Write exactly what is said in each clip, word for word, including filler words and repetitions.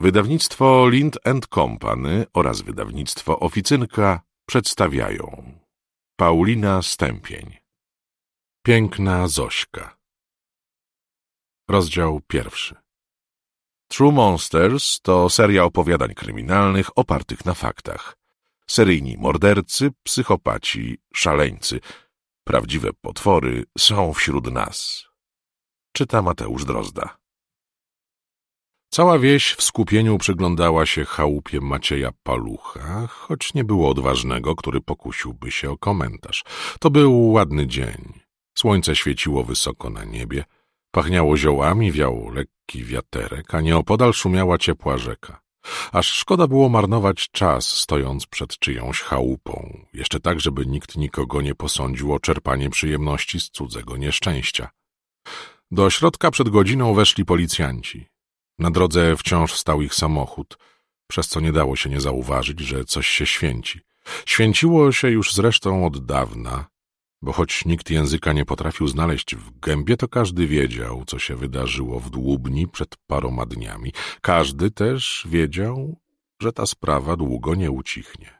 Wydawnictwo Lind and Company oraz wydawnictwo Oficynka przedstawiają Paulina Stępień. Piękna Zośka. Rozdział pierwszy. True Monsters to seria opowiadań kryminalnych opartych na faktach. Seryjni mordercy, psychopaci, szaleńcy. Prawdziwe potwory są wśród nas. Czyta Mateusz Drozda. Cała wieś w skupieniu przyglądała się chałupie Macieja Palucha, choć nie było odważnego, który pokusiłby się o komentarz. To był ładny dzień. Słońce świeciło wysoko na niebie, pachniało ziołami, wiał lekki wiaterek, a nieopodal szumiała ciepła rzeka. Aż szkoda było marnować czas, stojąc przed czyjąś chałupą, jeszcze tak, żeby nikt nikogo nie posądził o czerpanie przyjemności z cudzego nieszczęścia. Do środka przed godziną weszli policjanci. Na drodze wciąż stał ich samochód, przez co nie dało się nie zauważyć, że coś się święci. Święciło się już zresztą od dawna, bo choć nikt języka nie potrafił znaleźć w gębie, to każdy wiedział, co się wydarzyło w Dłubni przed paroma dniami. Każdy też wiedział, że ta sprawa długo nie ucichnie.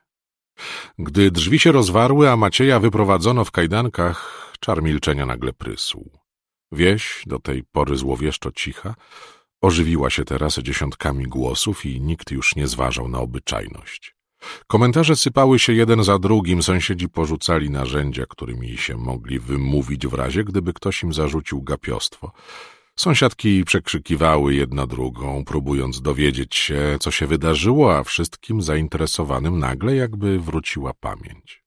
Gdy drzwi się rozwarły, a Macieja wyprowadzono w kajdankach, czar milczenia nagle prysł. Wieś, do tej pory złowieszczo cicha, ożywiła się teraz dziesiątkami głosów i nikt już nie zważał na obyczajność. Komentarze sypały się jeden za drugim, sąsiedzi porzucali narzędzia, którymi się mogli wymówić w razie, gdyby ktoś im zarzucił gapiostwo. Sąsiadki przekrzykiwały jedna drugą, próbując dowiedzieć się, co się wydarzyło, a wszystkim zainteresowanym nagle jakby wróciła pamięć.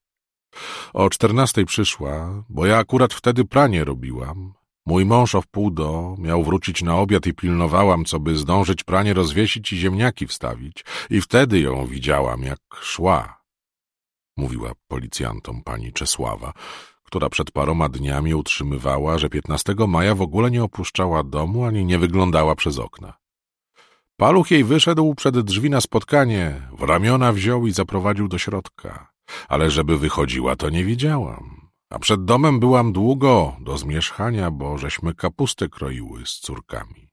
O czternastej przyszła, bo ja akurat wtedy pranie robiłam. Mój mąż o wpół do miał wrócić na obiad i pilnowałam, co by zdążyć pranie rozwiesić i ziemniaki wstawić. I wtedy ją widziałam, jak szła, mówiła policjantom pani Czesława, która przed paroma dniami utrzymywała, że piętnastego maja w ogóle nie opuszczała domu ani nie wyglądała przez okna. Paluch jej wyszedł przed drzwi na spotkanie, w ramiona wziął i zaprowadził do środka, ale żeby wychodziła, to nie widziałam. A przed domem byłam długo, do zmierzchania, bo żeśmy kapustę kroiły z córkami.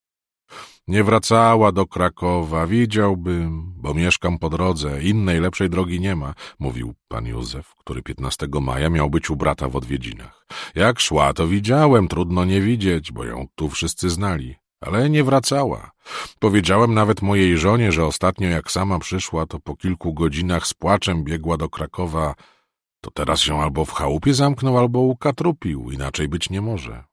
Nie wracała do Krakowa, wiedziałbym, bo mieszkam po drodze, innej lepszej drogi nie ma, mówił pan Józef, który piętnastego maja miał być u brata w odwiedzinach. Jak szła, to widziałem, trudno nie widzieć, bo ją tu wszyscy znali, ale nie wracała. Powiedziałem nawet mojej żonie, że ostatnio jak sama przyszła, to po kilku godzinach z płaczem biegła do Krakowa. To teraz się albo w chałupie zamknął, albo ukatrupił, inaczej być nie może.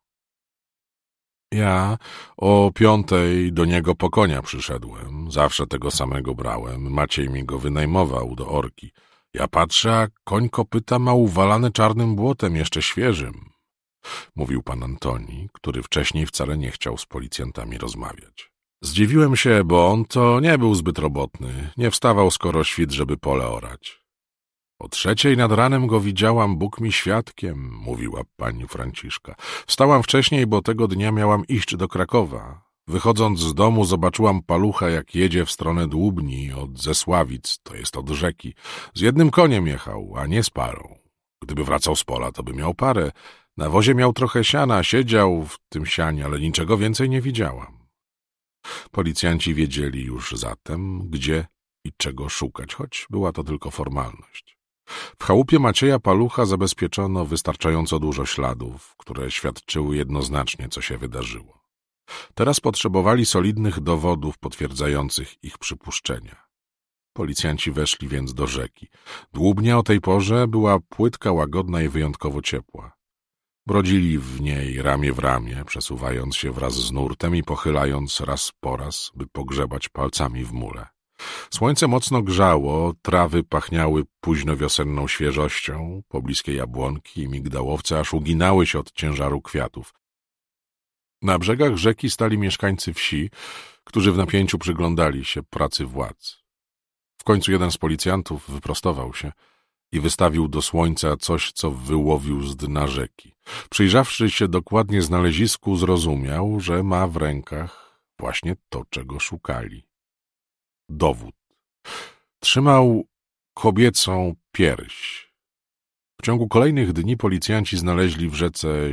Ja o piątej do niego po konia przyszedłem, zawsze tego samego brałem, Maciej mi go wynajmował do orki. Ja patrzę, a koń kopyta ma uwalane czarnym błotem, jeszcze świeżym, mówił pan Antoni, który wcześniej wcale nie chciał z policjantami rozmawiać. Zdziwiłem się, bo on to nie był zbyt robotny, nie wstawał skoro świt, żeby pole orać. O trzeciej nad ranem go widziałam, Bóg mi świadkiem, mówiła pani Franciszka. Wstałam wcześniej, bo tego dnia miałam iść do Krakowa. Wychodząc z domu zobaczyłam Palucha, jak jedzie w stronę Dłubni od Zesławic, to jest od rzeki. Z jednym koniem jechał, a nie z parą. Gdyby wracał z pola, to by miał parę. Na wozie miał trochę siana, siedział w tym sianie, ale niczego więcej nie widziałam. Policjanci wiedzieli już zatem, gdzie i czego szukać, choć była to tylko formalność. W chałupie Macieja Palucha zabezpieczono wystarczająco dużo śladów, które świadczyły jednoznacznie, co się wydarzyło. Teraz potrzebowali solidnych dowodów potwierdzających ich przypuszczenia. Policjanci weszli więc do rzeki. Dłubnia o tej porze była płytka, łagodna i wyjątkowo ciepła. Brodzili w niej ramię w ramię, przesuwając się wraz z nurtem i pochylając raz po raz, by pogrzebać palcami w mule. Słońce mocno grzało, trawy pachniały późnowiosenną świeżością, pobliskie jabłonki i migdałowce aż uginały się od ciężaru kwiatów. Na brzegach rzeki stali mieszkańcy wsi, którzy w napięciu przyglądali się pracy władz. W końcu jeden z policjantów wyprostował się i wystawił do słońca coś, co wyłowił z dna rzeki. Przyjrzawszy się dokładnie znalezisku, zrozumiał, że ma w rękach właśnie to, czego szukali. Dowód. Trzymał kobiecą pierś. W ciągu kolejnych dni policjanci znaleźli w rzece